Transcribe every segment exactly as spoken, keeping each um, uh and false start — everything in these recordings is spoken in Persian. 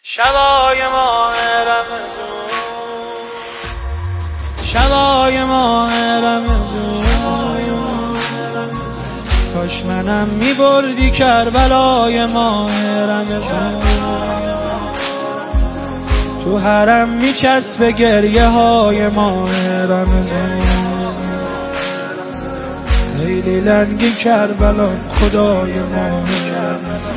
شبای ماه رمضان، شبای ماه رمضان، کاش منم میبردی کربلای ماه رمضان. تو حرم میچسب گریه های ماه رمضان، خیلی لنگی کربلا خدای ماه رمضان.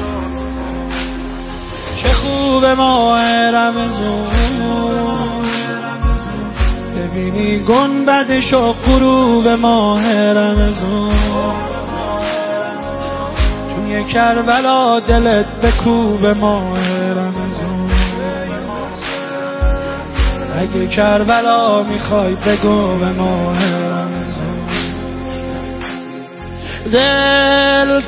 چه خوب ماه رمضان، ببینی گنبدش و غروب ماه رمضان. توی کربلا دلت بکوب ماه رمضان، اگه کربلا میخوای بگو به ماه رمضان. دل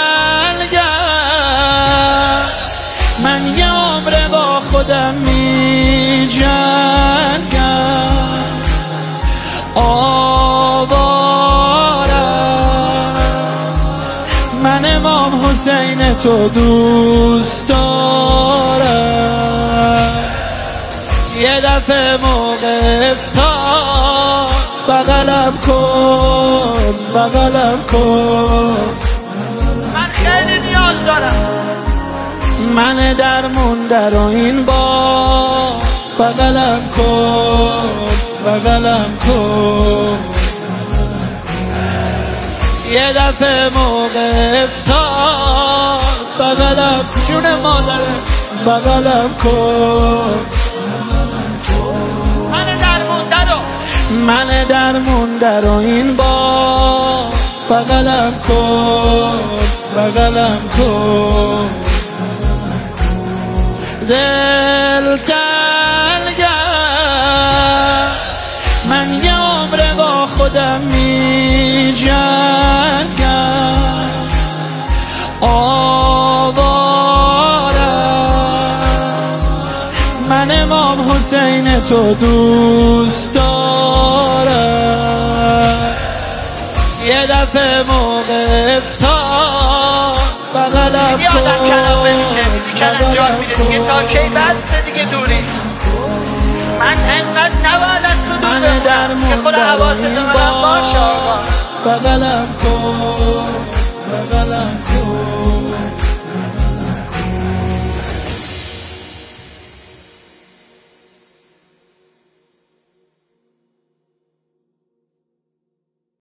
تنگم من یه عمر با خودم می جنگم، آوارم من امام حسین تو دوست دارم. یه دفعه موقع افطار بغلم کن، بغلم کن، من خیلی نیاز دارم. من درمون در این با بغلم کن، بغلم کن. یه دفعه موقع افطار بغلم، جون مادرم بغلم کن. من درمون درو من درمون در این با بغلم کن، بغلم کن. دل تنگم من یه عمر با خودم می جنگم، آوارم من امام حسین تو دوست دارم. یه دفعه موقع افطار بغلم کن، یادم کلام نمیشه کلام جان میده دیگه، تا کی بسته دیگه دوری. من انقدر نباید از تو دور بمونم که خود حواست منم باشه آقا. بغلم کن، بغلم کن.